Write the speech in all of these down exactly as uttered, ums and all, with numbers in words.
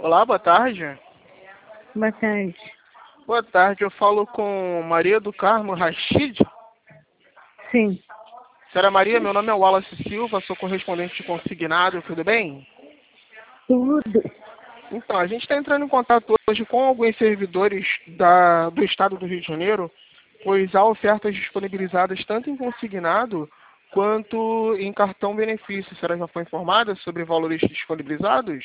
Olá, boa tarde. Boa tarde. Boa tarde, eu falo com Maria do Carmo Rachid. Sim. Senhora Maria, meu nome é Wallace Silva, sou correspondente de consignado, tudo bem? Tudo. Então, a gente está entrando em contato hoje com alguns servidores da, do estado do Rio de Janeiro, pois há ofertas disponibilizadas tanto em consignado quanto em cartão benefício. A senhora já foi informada sobre valores disponibilizados?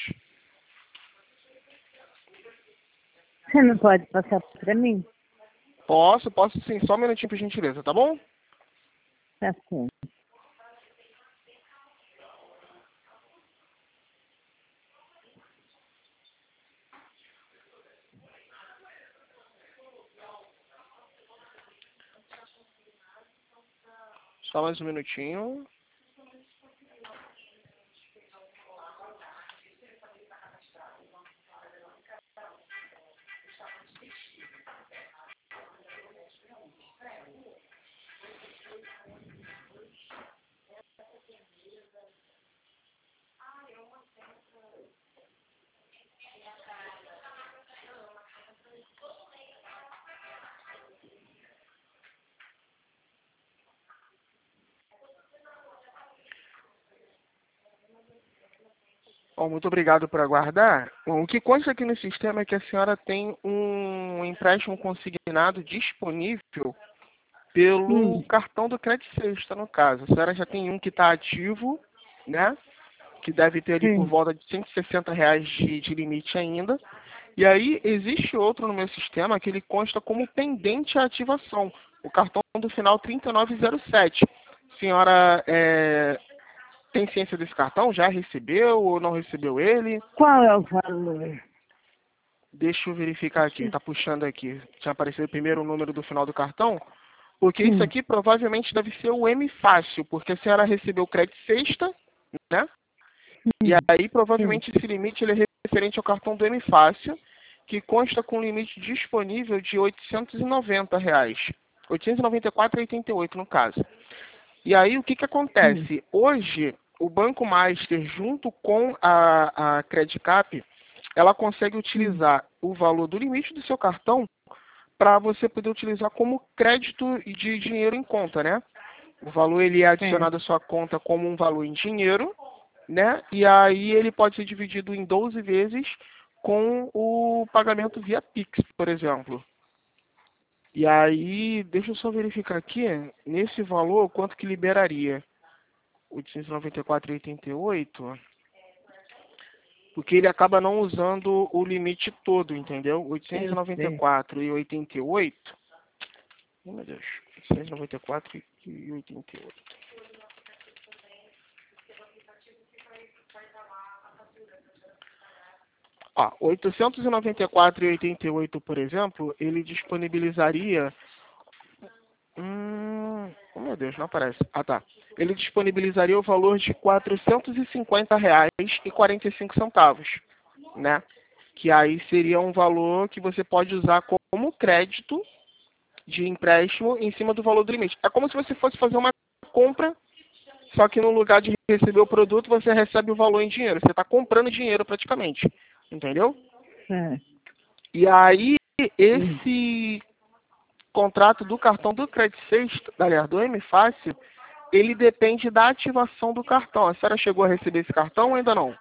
Você não pode passar para mim? Posso, posso sim, só um minutinho por gentileza, tá bom? Tá certo. Só mais um minutinho. Bom, muito obrigado por aguardar. Bom, o que consta aqui no sistema é que a senhora tem um empréstimo consignado disponível pelo Hum. cartão do Crédito Sexta, no caso. A senhora já tem um que está ativo, né? Que deve ter ali por Sim. volta de cento e sessenta reais de, de limite ainda. E aí existe outro no meu sistema que ele consta como pendente à ativação. O cartão do final trinta e nove zero sete. A senhora é, tem ciência desse cartão? Já recebeu ou não recebeu ele? Qual é o valor? Deixa eu verificar aqui. Está puxando aqui. Tinha aparecido primeiro o número do final do cartão. Porque isso Hum. aqui provavelmente deve ser o M Fácil, porque a senhora recebeu crédito sexta, né? E Hum. aí Sim. provavelmente esse limite ele é referente ao cartão do M Fácil, que consta com limite disponível de oitocentos e noventa reais. oitocentos e noventa e quatro reais e oitenta e oito no caso. E aí o que, que Hum. acontece? Hoje, o Banco Master, junto com a, a Credicap, ela consegue Hum. utilizar o valor do limite do seu cartão para você poder utilizar como crédito de dinheiro em conta, né? O valor ele é É. adicionado à sua conta como um valor em dinheiro, né? E aí ele pode ser dividido em doze vezes com o pagamento via Pix, por exemplo. E aí, deixa eu só verificar aqui, nesse valor, quanto que liberaria? oitocentos e noventa e quatro reais e oitenta e oito, porque ele acaba não usando o limite todo, entendeu? oitocentos e Eu noventa e sei. quatro reais e oitenta e oito. Oh, meu Deus. oitocentos e noventa e quatro reais e oitenta e oito. Ó, oitocentos e noventa e quatro reais e oitenta e oito, por exemplo, ele disponibilizaria. Hum, oh, meu Deus, não aparece. Ah, tá. Ele disponibilizaria o valor de quatrocentos e cinquenta reais e quarenta e cinco centavos, né? Que aí seria um valor que você pode usar como crédito de empréstimo em cima do valor do limite. É como se você fosse fazer uma compra, só que no lugar de receber o produto, você recebe o valor em dinheiro. Você está comprando dinheiro praticamente, entendeu? É. E aí, Hum. esse contrato do cartão do Credit Sexta, aliás, do M Fácil, ele depende da ativação do cartão. A senhora chegou a receber esse cartão ou ainda não?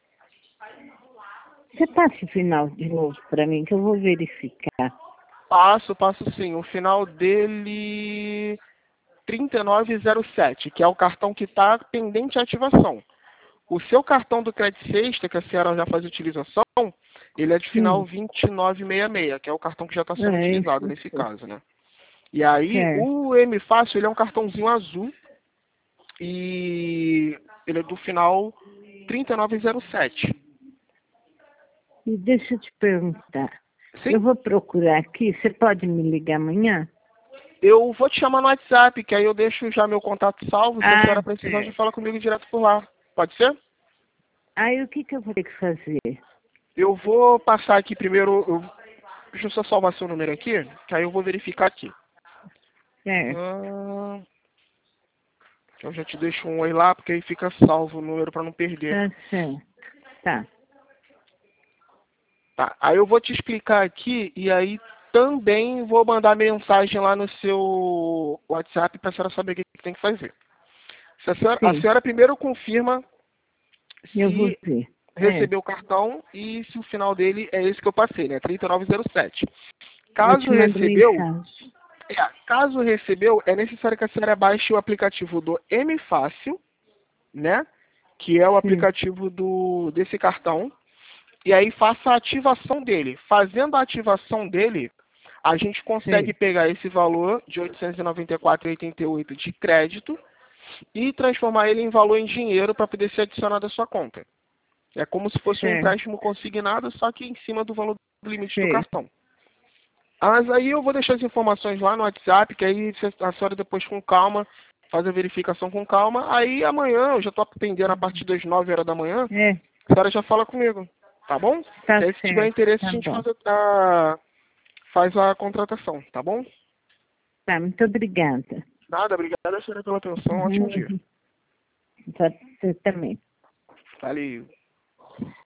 Você passa o final de novo para mim, que eu vou verificar. Passo, passo sim. O final dele trinta e nove zero sete, que é o cartão que está pendente de ativação. O seu cartão do Credit Sexta, que a senhora já faz utilização, ele é de final Hum. vinte e nove sessenta e seis, que é o cartão que já está sendo É, utilizado isso nesse sim. caso, né? E aí, Certo. o M Fácil, ele é um cartãozinho azul e ele é do final trinta e nove zero sete. E deixa eu te perguntar. Sim, Eu vou procurar aqui. Você pode me ligar amanhã? eu vou te chamar no WhatsApp, que aí eu deixo já meu contato salvo. Se a Ah, senhora precisar, já certo. fala comigo direto por lá. Pode ser? Aí o que, que eu vou ter que fazer? Eu vou passar aqui primeiro. Eu, deixa eu só salvar seu número aqui, que aí eu vou verificar aqui. Certo. Ah, eu já te deixo um oi lá, porque aí fica salvo o número para não perder. Tá certo. Tá. Tá, aí eu vou te explicar aqui e aí também vou mandar mensagem lá no seu WhatsApp para a senhora saber o que tem que fazer. Se a, senhora, a Sim, senhora primeiro confirma eu vou se ver. É, recebeu o cartão e se o final dele é esse que eu passei, né? trinta e nove zero sete. eu Caso te mando recebeu, mensagem. é, caso recebeu, é necessário que a senhora baixe o aplicativo do M Fácil, né? Que é o Sim, aplicativo do, desse cartão. E aí faça a ativação dele. Fazendo a ativação dele, a gente consegue sim. pegar esse valor de oitocentos e noventa e quatro reais e oitenta e oito centavos de crédito e transformar ele em valor em dinheiro para poder ser adicionado à sua conta. É como se fosse um Certo, empréstimo consignado, só que em cima do valor do limite do sei. cartão. Mas aí eu vou deixar as informações lá no WhatsApp, que aí a senhora depois com calma faz a verificação com calma. Aí amanhã, eu já estou atendendo a partir das nove horas da manhã, É, a senhora já fala comigo, tá bom? tá Que aí se tiver certo, interesse a tá gente bom. faz a, faz a contratação, tá bom? Tá, muito obrigada. Nada, obrigado a senhora pela atenção, ótimo dia. Uhum. Você também. Valeu.